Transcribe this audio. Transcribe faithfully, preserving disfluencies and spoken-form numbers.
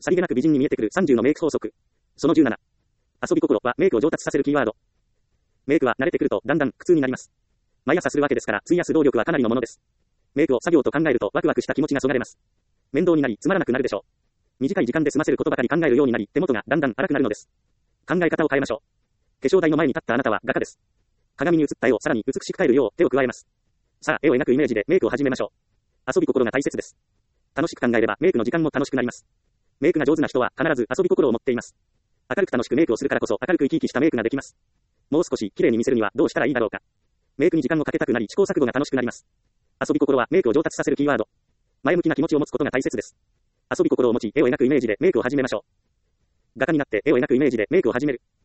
さりげなく美人に見えてくるさんじゅうのメイク法則。そのじゅうなな。遊び心はメイクを上達させるキーワード。メイクは慣れてくるとだんだん苦痛になります。毎朝するわけですから費やす労力はかなりのものです。メイクを作業と考えるとワクワクした気持ちがそがれます。面倒になりつまらなくなるでしょう。短い時間で済ませることばかり考えるようになり手元がだんだん荒くなるのです。考え方を変えましょう。化粧台の前に立ったあなたは画家です。鏡に映った絵をさらに美しく変えるよう手を加えます。さあ絵を描くイメージでメイクを始めましょう。遊び心が大切です。楽しく考えればメイクの時間も楽しくなります。メイクが上手な人は必ず遊び心を持っています。明るく楽しくメイクをするからこそ明るく生き生きしたメイクができます。もう少し綺麗に見せるにはどうしたらいいだろうか。メイクに時間をかけたくなり試行錯誤が楽しくなります。遊び心はメイクを上達させるキーワード。前向きな気持ちを持つことが大切です。遊び心を持ち絵を描くイメージでメイクを始めましょう。画家になって絵を描くイメージでメイクを始める。